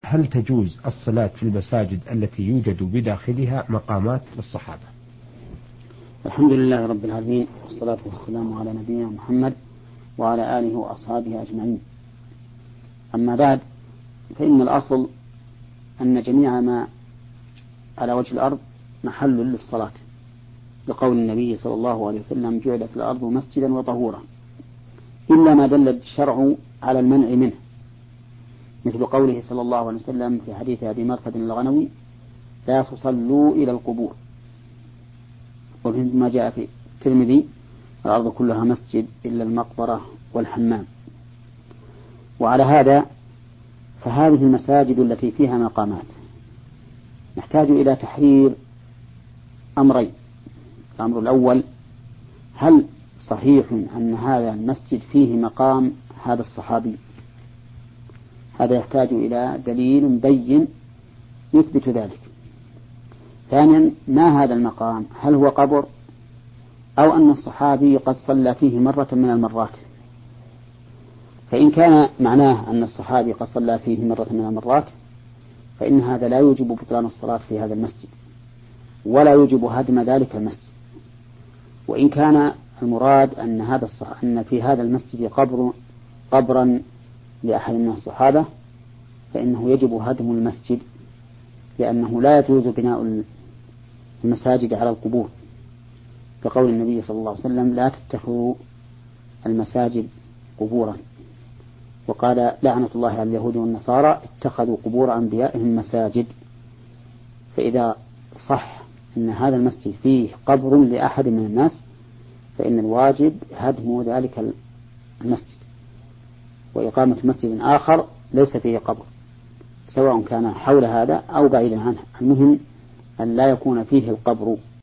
هل تجوز الصلاة في المساجد التي يوجد بداخلها مقامات للصحابة؟ الحمد لله رب العالمين، والصلاة والسلام على نبينا محمد وعلى آله وأصحابه أجمعين. أما بعد، فإن الأصل أن جميع ما على وجه الأرض محل للصلاة، لقول النبي صلى الله عليه وسلم: جعلت الأرض مسجدا وطهورا، إلا ما دل الشرع على المنع منه، مثل قوله صلى الله عليه وسلم في حديث أبي مرثد الغنوي: لا تصلوا إلى القبور. وفيما جاء في الترمذي: الأرض كلها مسجد إلا المقبرة والحمام. وعلى هذا فهذه المساجد التي فيها مقامات نحتاج إلى تحرير أمرين. الأمر الأول: هل صحيح أن هذا المسجد فيه مقام هذا الصحابي؟ هذا يحتاج إلى دليل بين يثبت ذلك. ثانيا: ما هذا المقام؟ هل هو قبر أو أن الصحابي قد صلى فيه مرة من المرات؟ فإن كان معناه أن الصحابي قد صلى فيه مرة من المرات فإن هذا لا يوجب بطلان الصلاة في هذا المسجد، ولا يوجب هدم ذلك المسجد. وإن كان المراد أن في هذا المسجد قبرا لأحد من الصحابة فإنه يجب هدم المسجد، لأنه لا يجوز بناء المساجد على القبور، كقول النبي صلى الله عليه وسلم: لا تتخذوا المساجد قبورا. وقال: لعنة الله على اليهود والنصارى اتخذوا قبور أنبيائهم مساجد. فإذا صح أن هذا المسجد فيه قبر لأحد من الناس فإن الواجب هدم ذلك المسجد وإقامة مسجد آخر ليس فيه قبر، سواء كان حول هذا أو بعيدا عنه، المهم أن لا يكون فيه القبر.